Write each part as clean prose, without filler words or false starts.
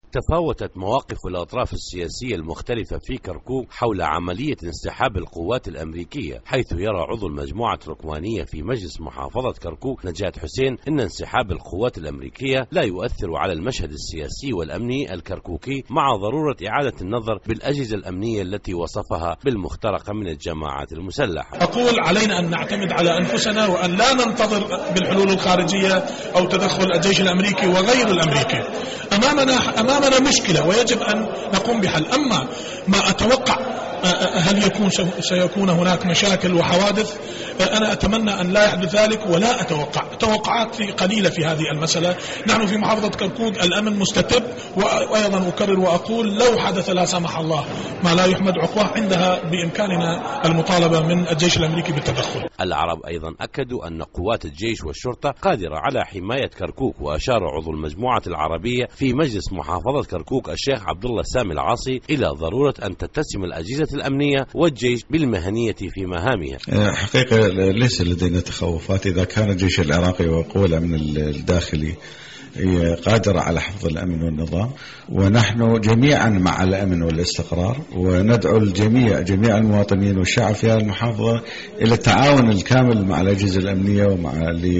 تفاوتت مواقف الأطراف السياسية المختلفة في كركوك حول عملية انسحاب القوات الأمريكية، حيث يرى عضو المجموعة التركمانية في مجلس محافظة كركوك نجاة حسين أن انسحاب القوات الأمريكية لا يؤثر على المشهد السياسي والأمني الكركوكي، مع ضرورة إعادة النظر بالأجهزة الأمنية التي وصفها بالمخترقة من الجماعات المسلحة. أقول علينا أن نعتمد على أنفسنا وأن لا ننتظر بالحلول الخارجية أو تدخل الجيش الأمريكي وغير الأمريكي. أمامنا مشكلة ويجب أن نقوم بحل. أما ما أتوقع هل سيكون هناك مشاكل وحوادث، أنا أتمنى أن لا يحدث ذلك، ولا أتوقع. توقعات قليلة في هذه المسألة. نحن في محافظة كركوك الأمن مستتب، وأيضا أكرر وأقول لو حدث لا سمح الله ما لا يحمد عقباه عندها بإمكاننا المطالبة من الجيش الأمريكي بالتدخل. العرب أيضا أكدوا أن قوات الجيش والشرطة قادرة على حماية كركوك، وأشار عضو المجموعة العربية في مجلس محافظة كركوك الشيخ عبد الله سامي العاصي إلى ضرورة أن تتسم الأجهزة الأمنية والجيش بالمهنية في مهامها. حقيقة ليس لدينا تخوفات إذا كان الجيش العراقي وقوى الأمن الداخلي قادرة على حفظ الأمن والنظام، ونحن جميعا مع الأمن والاستقرار، وندعو جميع المواطنين والشعب في هذه المحافظة إلى التعاون الكامل مع الأجهزة الأمنية ومع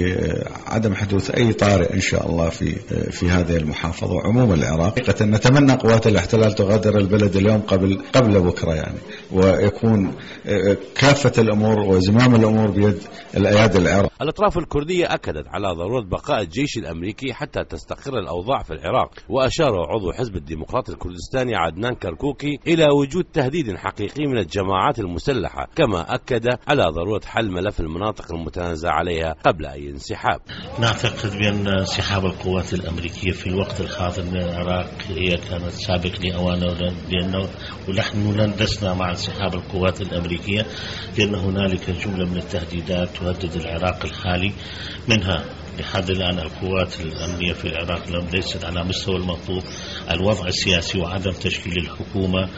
لعدم حدوث أي طارئ إن شاء الله في هذه المحافظة وعموم العراق. حقيقة نتمنى قوات الاحتلال تغادر البلد اليوم قبل بكرة يعني، ويكون كافة الأمور وزمام الأمور بيد الأيادي العراق. الأطراف الكردية أكدت على ضرورة بقاء الجيش الأمريكي حتى تستقر الأوضاع في العراق، وأشار عضو حزب الديمقراطي الكردستاني عدنان كركوكي إلى وجود تهديد حقيقي من الجماعات المسلحة، كما أكد على ضرورة حل ملف المناطق المتنازع عليها قبل أي انسحاب. نعتقد بأن انسحاب القوات الأمريكية في الوقت الحاضر من العراق هي كانت سابق لأوانه، لأنه ونحن لسنا مع انسحاب القوات الأمريكية، لأن هنالك جملة من التهديدات تهدد العراق الحالي، منها لحد الآن القوات الأمنية في العراق ليست على مستوى المطلوب، الوضع السياسي وعدم تشكيل الحكومة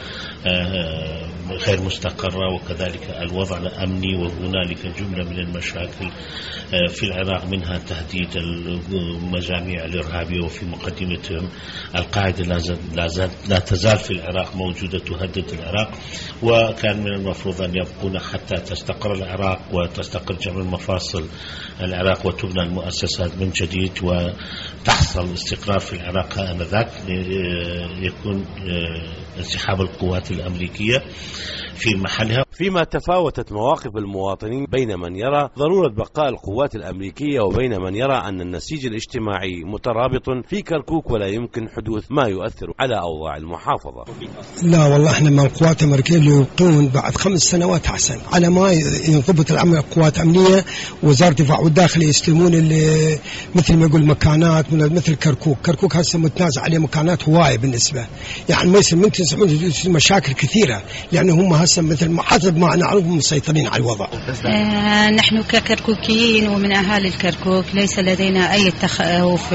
غير مستقرة، وكذلك الوضع الأمني، وهنالك جملة من المشاكل في العراق، منها تهديد المجاميع الإرهابية، وفي مقدمتهم القاعدة لا تزال في العراق موجودة تهدد العراق، وكان من المفروض أن يبقون حتى تستقر العراق وتستقر جميع المفاصل العراق وتبنى المؤسسات من جديد وتحصل استقرار في العراق. آنذاك يكون انسحاب القوات الأمريكية في محلها. فيما تفاوتت مواقف المواطنين بين من يرى ضرورة بقاء القوات الأمريكية وبين من يرى أن النسيج الاجتماعي مترابط في كركوك ولا يمكن حدوث ما يؤثر على أوضاع المحافظة. لا والله احنا مع القوات الأمريكية اللي يبقون بعد 5 سنوات أحسن، على ما ينضبط العمل قوات أمنية وزارة الدفاع والداخلية يستلمون مثل ما يقول مكانات مثل كركوك هسه متنازع عليه مكانات هواية بالنسبة، يعني ما يصير من تسمعون مشاكل كثيرة، لأنه هم هسه مثل حسب ما نعرفهم مسيطرين على الوضع. نحن ككركوكيين ومن أهالي الكركوك ليس لدينا أي تخوف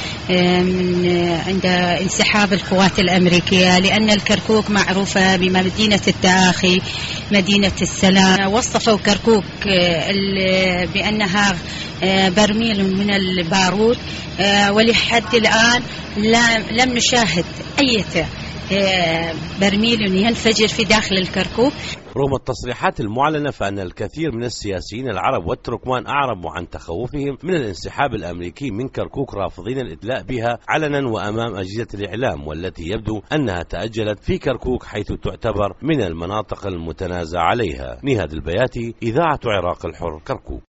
عند انسحاب القوات الأمريكية، لأن الكركوك معروفة بمدينة التآخي، مدينة السلام. وصفوا كركوك بأنها برميل من البارود، ولحد الآن لم نشاهد أي برميل ينفجر في داخل الكركوك. رغم التصريحات المعلنة فإن الكثير من السياسيين العرب والتركمان أعربوا عن تخوفهم من الانسحاب الأمريكي من كركوك، رافضين الإدلاء بها علنا وأمام أجهزة الإعلام، والتي يبدو أنها تأجلت في كركوك حيث تعتبر من المناطق المتنازع عليها. نهاد البياتي، إذاعة عراق الحر، كركوك.